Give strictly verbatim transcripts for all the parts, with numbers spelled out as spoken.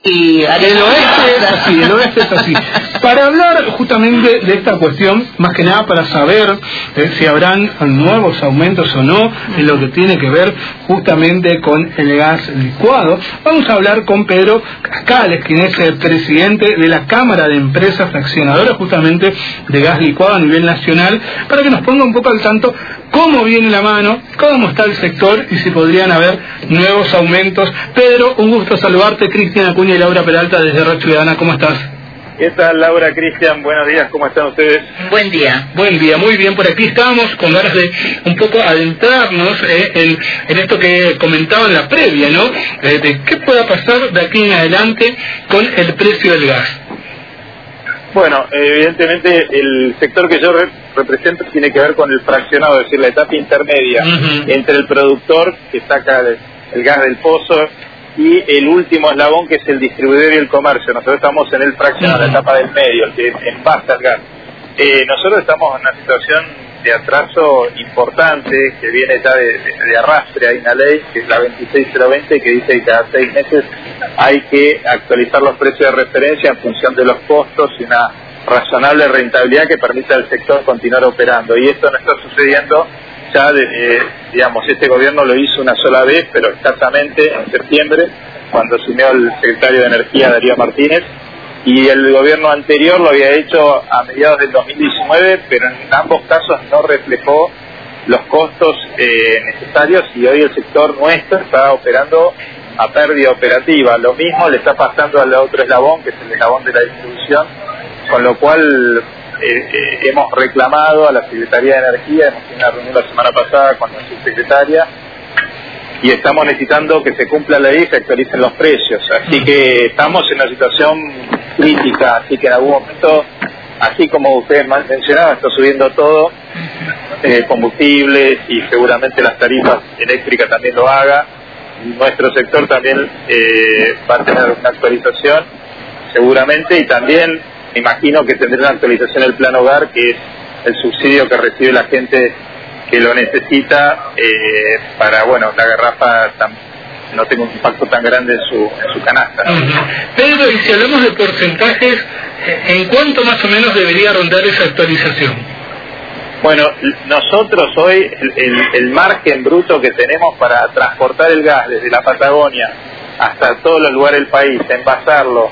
Y el oeste es así, el oeste es así. Para hablar justamente de esta cuestión, más que nada para saber eh, si habrán nuevos aumentos o no en lo que tiene que ver justamente con el gas licuado, vamos a hablar con Pedro Cascales, quien es el presidente de la Cámara de Empresas Fraccionadoras justamente de gas licuado a nivel nacional, para que nos ponga un poco al tanto cómo viene la mano, cómo está el sector y si podrían haber nuevos aumentos. Pedro, un gusto saludarte. Cristian Acuña y Laura Peralta desde Red Ciudadana, ¿cómo estás? ¿Qué tal, Laura, Cristian? Buenos días, ¿cómo están ustedes? Buen día. Buen día, muy bien, por aquí estábamos con ganas de un poco adentrarnos eh, en, en esto que comentaba en la previa, ¿no? Eh, de qué pueda pasar de aquí en adelante con el precio del gas. Bueno, evidentemente el sector que yo re represento tiene que ver con el fraccionado, es decir, la etapa intermedia uh-huh. entre el productor que saca el, el gas del pozo y el último eslabón que es el distribuidor y el comercio. Nosotros estamos en el fraccionado, uh-huh. la etapa del medio, el que envasa el gas. Eh, nosotros estamos en una situación de atraso importante que viene ya de, de, de arrastre. Hay una ley que es la veintiséis mil veinte que dice que cada seis meses hay que actualizar los precios de referencia en función de los costos y una razonable rentabilidad que permita al sector continuar operando. Y esto no está sucediendo ya, de, eh, digamos, este gobierno lo hizo una sola vez, pero escasamente en septiembre, cuando asumió el secretario de Energía, Darío Martínez, y el gobierno anterior lo había hecho a mediados del dos mil diecinueve, pero en ambos casos no reflejó los costos eh, necesarios y hoy el sector nuestro está operando a pérdida operativa. Lo mismo le está pasando al otro eslabón, que es el eslabón de la distribución, con lo cual eh, eh, hemos reclamado a la Secretaría de Energía, hemos tenido una reunión la semana pasada con la subsecretaria, y estamos necesitando que se cumpla la ley y se actualicen los precios. Así que estamos en una situación crítica, así que en algún momento, así como ustedes mencionaban, está subiendo todo, eh, combustibles y seguramente las tarifas eléctricas también lo haga. Nuestro sector también eh, va a tener una actualización, seguramente, y también me imagino que tendrá una actualización el Plan Hogar, que es el subsidio que recibe la gente que lo necesita eh, para, bueno, la garrafa tan, no tenga un impacto tan grande en su, en su canasta, ¿no? Uh-huh. Pedro, y si hablamos de porcentajes, ¿en cuánto más o menos debería rondar esa actualización? Bueno, nosotros hoy el, el, el margen bruto que tenemos para transportar el gas desde la Patagonia hasta todos los lugares del país, envasarlo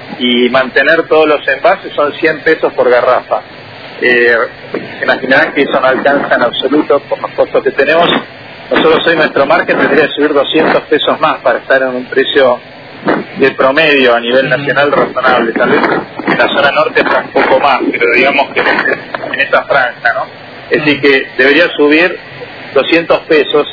y mantener todos los envases son cien pesos por garrafa. Eh, se imaginarán que eso no alcanza en absoluto por los costos que tenemos. Nosotros hoy nuestro margen tendría que subir doscientos pesos más para estar en un precio de promedio a nivel nacional razonable. Tal vez en la zona norte está un poco más, pero digamos que en esa franja, ¿no? Es decir, que debería subir doscientos pesos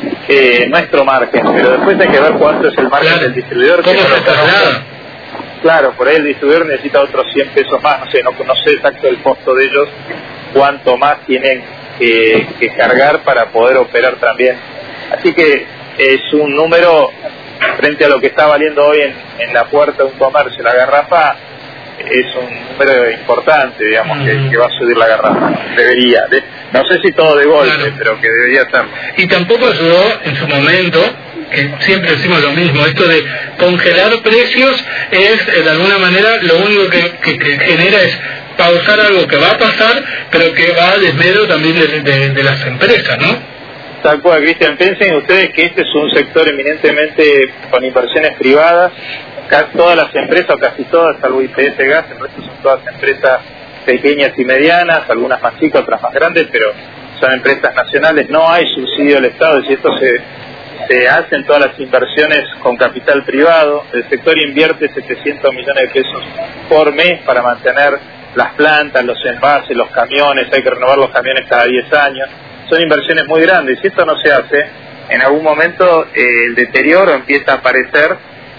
eh, nuestro margen, pero después hay que ver cuánto es el margen claro. del distribuidor. ¿Cómo que se traslada? Claro, por ahí el distribuidor necesita otros cien pesos más, no sé, no, no sé exacto el costo de ellos, cuánto más tienen que, que cargar para poder operar también. Así que es un número, frente a lo que está valiendo hoy en, en la puerta de un comercio, la garrafa, es un número importante, digamos, mm. que, que va a subir la garrafa, debería, de, no sé si todo de golpe, claro. pero que debería ser. Y tampoco ayudó en su momento, que siempre decimos lo mismo, esto de congelar precios es de alguna manera lo único que, que, que genera es pausar algo que va a pasar, pero que va a desmedro también de, de, de las empresas, ¿no? Tal cual, Cristian, piensen ustedes que este es un sector eminentemente con inversiones privadas, casi todas las empresas, o casi todas, salvo I P F Gas, el resto son todas empresas pequeñas y medianas, algunas más chicas, otras más grandes, pero son empresas nacionales, no hay subsidio del Estado, y esto se... se hacen todas las inversiones con capital privado. El sector invierte setecientos millones de pesos por mes para mantener las plantas, los envases, los camiones, hay que renovar los camiones cada diez años, son inversiones muy grandes. Si esto no se hace, en algún momento eh, el deterioro empieza a aparecer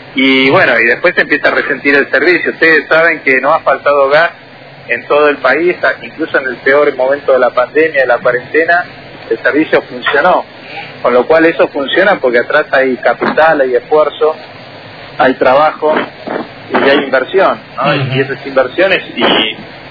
y bueno, y después se empieza a resentir el servicio. Ustedes saben que no ha faltado gas en todo el país, incluso en el peor momento de la pandemia, de la cuarentena, el servicio funcionó. Con lo cual eso funciona porque atrás hay capital, hay esfuerzo, hay trabajo y hay inversión, ¿no? Uh-huh. Y esas inversiones y,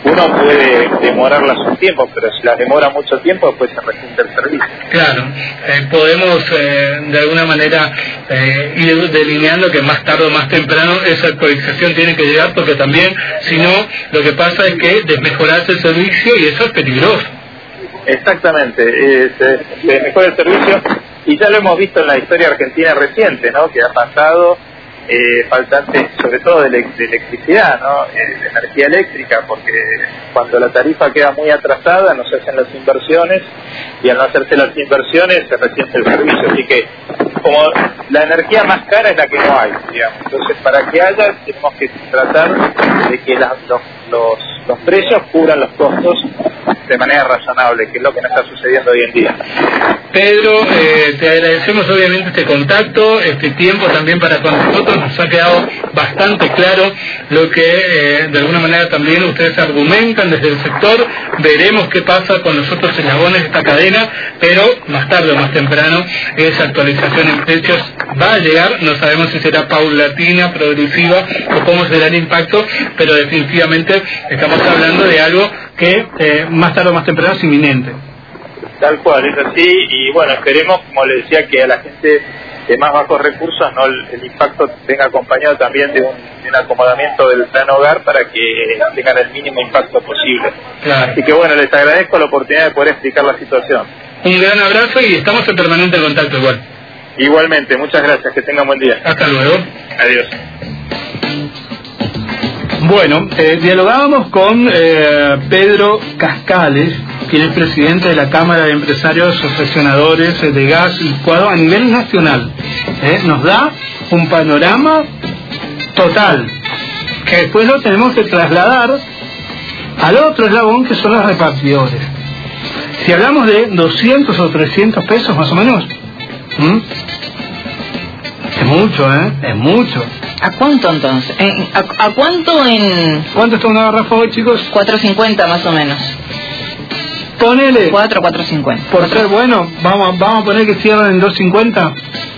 uno puede demorarlas un tiempo, pero si las demora mucho tiempo, después se resiente el servicio. Claro, eh, podemos eh, de alguna manera eh, ir delineando que más tarde o más temprano esa actualización tiene que llegar, porque también, si no, lo que pasa es que desmejorarse el servicio y eso es peligroso. Exactamente, eh, se, se desmejora el servicio y ya lo hemos visto en la historia argentina reciente, ¿no? Que ha pasado Eh, faltante sobre todo de, de electricidad, ¿no? Eh, de energía eléctrica, porque cuando la tarifa queda muy atrasada no se hacen las inversiones y al no hacerse las inversiones se resiente el servicio, así que como la energía más cara es la que no hay, digamos. Entonces para que haya tenemos que tratar de que las, los, los, los precios cubran los costos de manera razonable, que es lo que no está sucediendo hoy en día. Pedro, eh, te agradecemos obviamente este contacto, este tiempo también para con nosotros. Nos ha quedado bastante claro lo que eh, de alguna manera también ustedes argumentan desde el sector. Veremos qué pasa con los otros eslabones de esta cadena, pero más tarde o más temprano esa actualización en precios va a llegar. No sabemos si será paulatina, progresiva o cómo será el impacto, pero definitivamente estamos hablando de algo que eh, más tarde o más temprano es inminente. Tal cual, es así, y bueno, esperemos, como le decía, que a la gente de más bajos recursos no el, el impacto venga acompañado también de un, de un acomodamiento del plan hogar para que tengan el mínimo impacto posible. Claro. Así que bueno, les agradezco la oportunidad de poder explicar la situación. Un gran abrazo y estamos en permanente contacto igual. Igualmente, muchas gracias, que tengan buen día. Hasta luego. Adiós. Bueno, eh, dialogábamos con eh, Pedro Cascales, quien es presidente de la Cámara de Empresarios Asociacionadores de Gas Licuado a nivel nacional. Eh, nos da un panorama total, que después lo tenemos que trasladar al otro eslabón, que son los repartidores. Si hablamos de doscientos o trescientos pesos más o menos, ¿m? es mucho, ¿eh? Es mucho. ¿A cuánto entonces? ¿A, a cuánto en...? ¿Cuánto está una garrafa hoy, chicos? cuatro cincuenta más o menos. Ponele. cuatro, cuatro cincuenta. Por ser bueno, vamos, vamos a poner que cierran en dos cincuenta.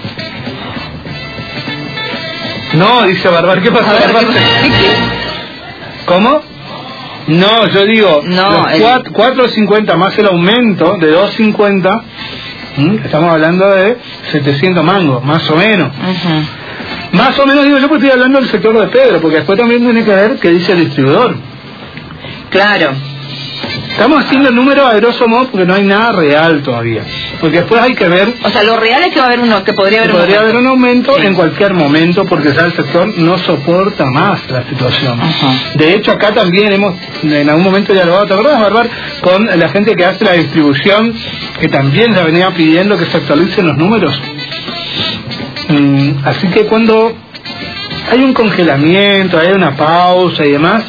No, dice Barbar. ¿Qué pasa, Barbar? ¿Cómo? No, yo digo, no, el... cuatro cincuenta más el aumento de dos cincuenta, ¿m? Estamos hablando de setecientos mangos, más o menos. Uh-huh. Más o menos digo yo, porque estoy hablando del sector de Pedro, porque después también tiene que ver qué dice el distribuidor. Claro. Estamos haciendo el número a grosso modo porque no hay nada real todavía. Porque después hay que ver... O sea, lo real es que va a haber uno, que podría haber que un podría aumento. haber un aumento Sí. en cualquier momento, porque ya el sector no soporta más la situación. Uh-huh. De hecho, acá también hemos, en algún momento dialogado, ¿te acuerdas, Barbar? Con la gente que hace la distribución, que también ya venía pidiendo que se actualicen los números. Mm, así que cuando hay un congelamiento, hay una pausa y demás,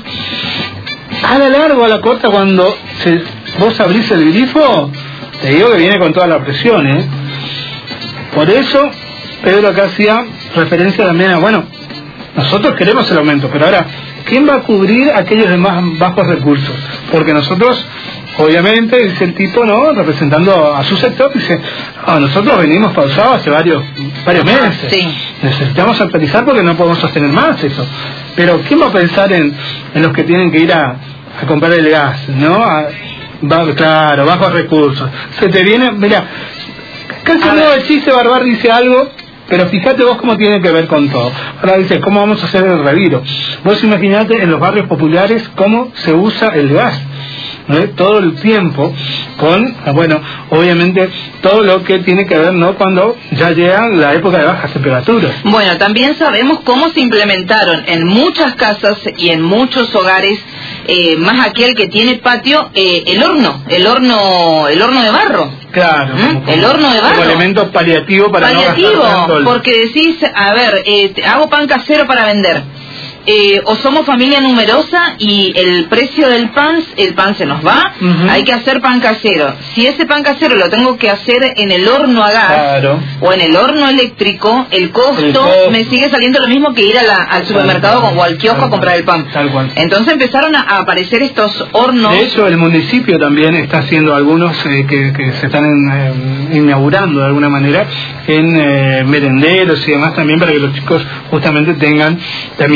a la larga o a la corta, cuando se, vos abrís el grifo, te digo que viene con toda la presión, ¿eh? Por eso Pedro acá hacía referencia también a, bueno, nosotros queremos el aumento, pero ahora, ¿quién va a cubrir a aquellos de más bajos recursos? Porque nosotros, obviamente, dice el tipo, ¿no?, representando a su sector, dice, ah, nosotros venimos pausados hace varios varios meses, Sí. necesitamos actualizar porque no podemos sostener más eso. Pero ¿quién va a pensar en, en los que tienen que ir a, a comprar el gas, ¿no? A, va, claro, bajos recursos. Se te viene, mira, casi no el chiste, Barbar dice algo, pero fíjate vos cómo tiene que ver con todo. Ahora dice, ¿cómo vamos a hacer el reviro? Vos imaginate en los barrios populares cómo se usa el gas, ¿no? Todo el tiempo con, bueno, obviamente todo lo que tiene que ver, ¿no?, cuando ya llega la época de bajas temperaturas. Bueno, también sabemos cómo se implementaron en muchas casas y en muchos hogares, eh, más aquel que tiene patio, eh, el horno, el horno, el horno de barro. Claro, ¿Mm? como, como, El horno de barro. como elemento paliativo para Paliativo, no gastar tanto el... porque decís, a ver, eh, hago pan casero para vender. Eh, o somos familia numerosa y el precio del pan, el pan se nos va, uh-huh. Hay que hacer pan casero. Si ese pan casero lo tengo que hacer en el horno a gas, claro, o en el horno eléctrico, el costo, el costo me sigue saliendo lo mismo que ir a la, al supermercado cual, o al kiosco a comprar el pan. Tal cual. Entonces empezaron a, a aparecer estos hornos. De hecho, el municipio también está haciendo algunos eh, que, que se están eh, inaugurando de alguna manera en eh, merenderos y demás también, para que los chicos justamente tengan también este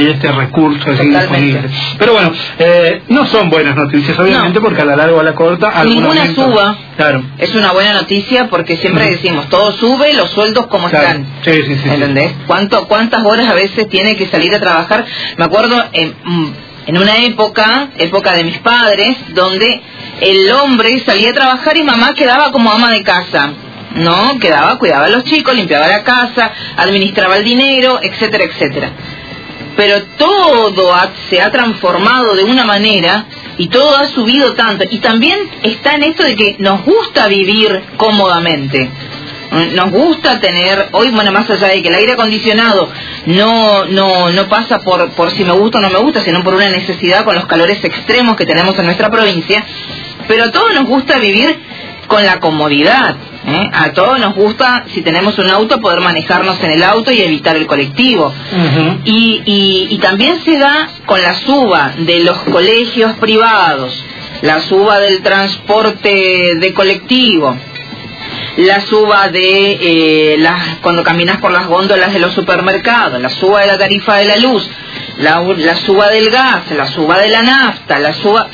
recursos Totalmente. disponibles. Pero bueno, eh, no son buenas noticias, obviamente, no. porque a la larga o a la corta... Ninguna momento, suba claro. es una buena noticia, porque siempre uh-huh. decimos, todo sube, los sueldos como claro. están. Sí, sí, sí. ¿Entendés? Sí. ¿Cuánto, ¿Cuántas horas a veces tiene que salir a trabajar? Me acuerdo... en En una época, época de mis padres, donde el hombre salía a trabajar y mamá quedaba como ama de casa, ¿no? Quedaba, cuidaba a los chicos, limpiaba la casa, administraba el dinero, etcétera, etcétera. Pero todo ha, se ha transformado de una manera y todo ha subido tanto. Y también está en esto de que nos gusta vivir cómodamente. Nos gusta tener, hoy, bueno, más allá de que el aire acondicionado no no no pasa por por si me gusta o no me gusta, sino por una necesidad con los calores extremos que tenemos en nuestra provincia, pero a todos nos gusta vivir con la comodidad, ¿eh? A todos nos gusta, si tenemos un auto, poder manejarnos en el auto y evitar el colectivo. Uh-huh. y, y, y también se da con la suba de los colegios privados, la suba del transporte de colectivo, la suba de eh, las, cuando caminas por las góndolas de los supermercados, la suba de la tarifa de la luz, la, la suba del gas, la suba de la nafta, la suba...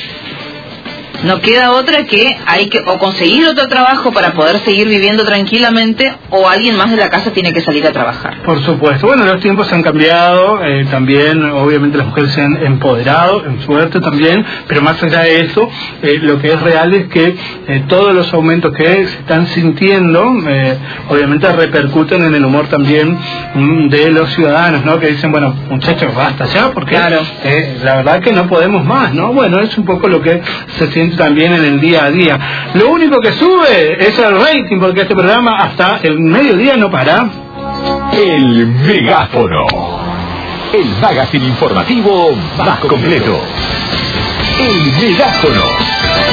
No queda otra que hay que o conseguir otro trabajo para poder seguir viviendo tranquilamente, o alguien más de la casa tiene que salir a trabajar. Por supuesto. Bueno, los tiempos han cambiado, eh, también obviamente las mujeres se han empoderado, en suerte también, pero más allá de eso, eh, lo que es real es que eh, todos los aumentos que se están sintiendo, eh, obviamente repercuten en el humor también mm, de los ciudadanos, ¿no? Que dicen, bueno, muchachos, basta ya, porque claro. eh, la verdad que no podemos más, ¿no? Bueno, es un poco lo que se siente también en el día a día. Lo único que sube es el rating, porque este programa hasta el mediodía no para. El Megáfono, el magazine informativo más completo. El Megáfono.